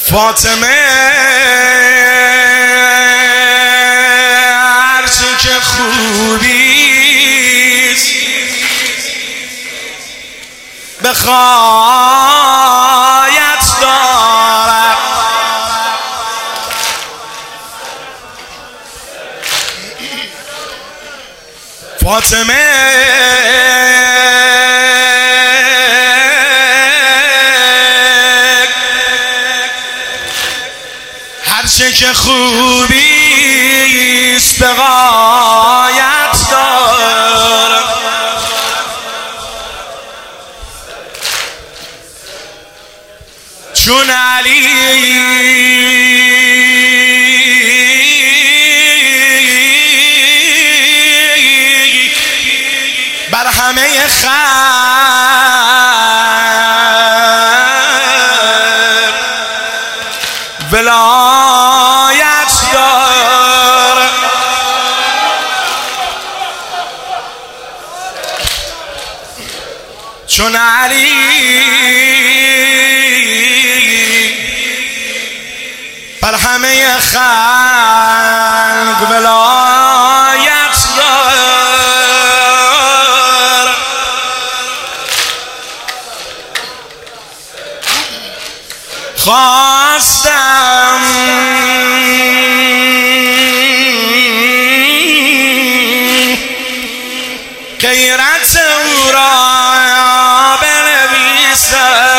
فاطمه هرچی که خوبیست بخوایت دارد. فاطمه هرچه که خوبیست به غایت دارد. چون علی بر همه خلق ولایت دارد. چون علی بر همه خلق ولایت دارد. خواستم غیرت او را بنویسم،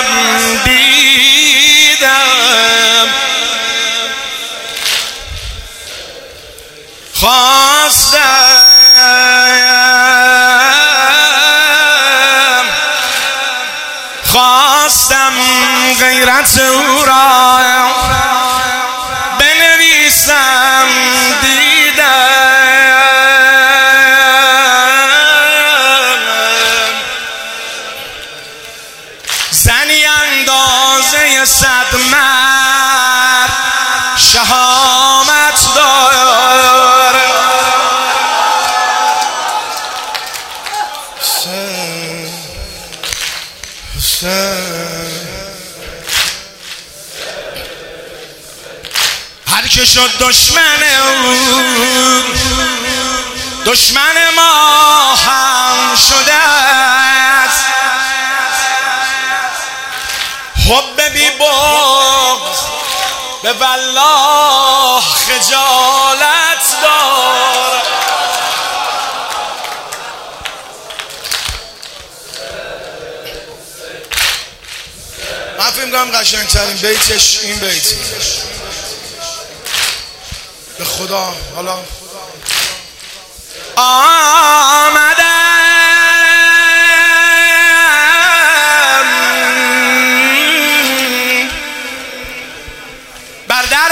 دیدم خواستم غیرت او را بنویسم، دیدم زنی اندازه 100 مرد شهامت دارد. هر که شد دشمن او دشمن ما هم شده است. حب بی بغض به والله خجالت دارد. من فکر می‌کنم قشنگ‌ترین بیتش این بیته به خدا. حالا آمدم بر در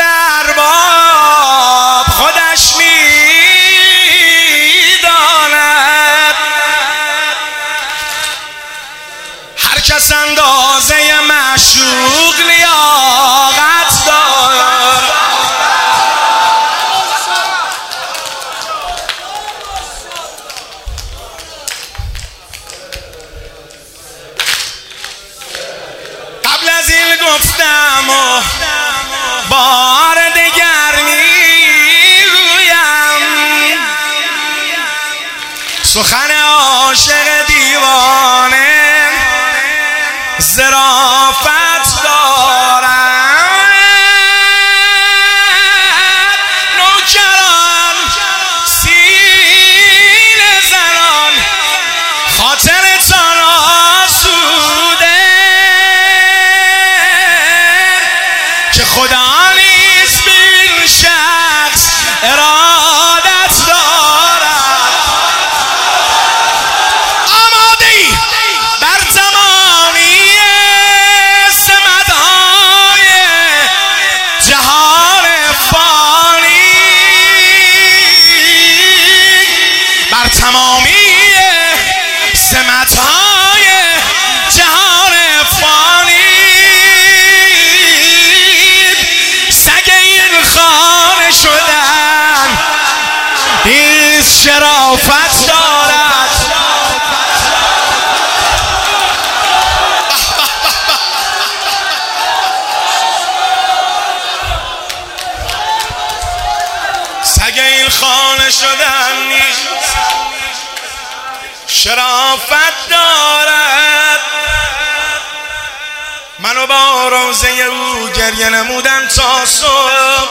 ارباب خودش می‌داند. هر کس اندازه معشوق لیاقت دارد. قبل از این گفتم و بار دگر میگویم، سخن عاشق دیوانه ظرافت دارد. نوکران سینه زنان خاطرتان آسوده که خدا نیز بین شخص ارادت دارد. آماده‌ای بر تمامی سمت‌های جهان فانی، بر تمامی سمت‌های جهان فانی سگ این خانه شدن نیز شرافت دارد. اگه این خانه شدن نیست شرافت دارد. منو با روزه او گریه نمودم تا صبح،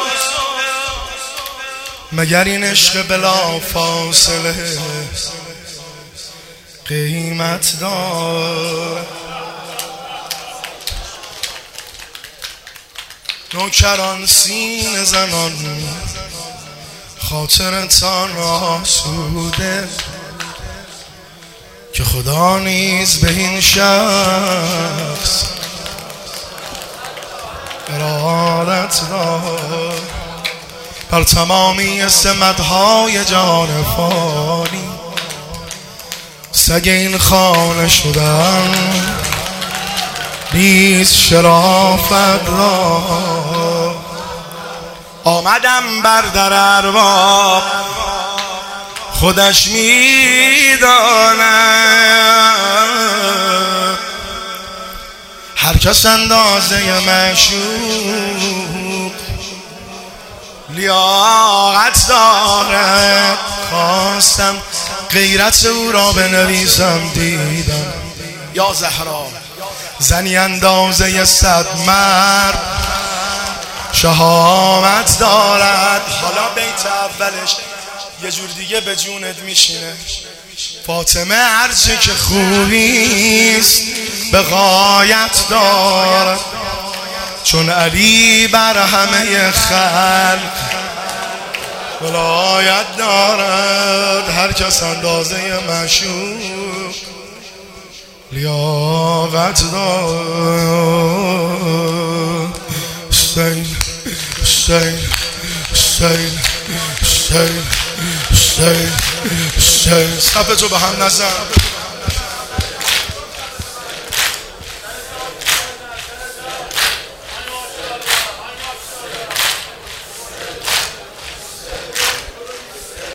مگر این عشق بلا فاصله قیمت دارد. نوکران سینه زنان خاطرتان آسوده، که خدا نیز به این شخص ارادت داد. بر تمامی سمتهای جان فانی سگ این خانه شدن نیز شرافت داد. آمدم بر در ارباب خودش میداند، هر کس اندازه معشوق لیاقت دارد. خواستم غیرت او را بنویسم، دیدم یا زهرا زنی اندازه 100 مرد شهامت دارد. حالا بیت اولش یه جور دیگه به جونت میشینه. فاطمه هرچه که خوبیست به غایت دارد، چون علی بر همه خلق ولایت دارد. هر کس اندازه معشوق لیاقت دارد. حسین حسین حسین حسین حسین حسین. صفحه تو به هم نزن.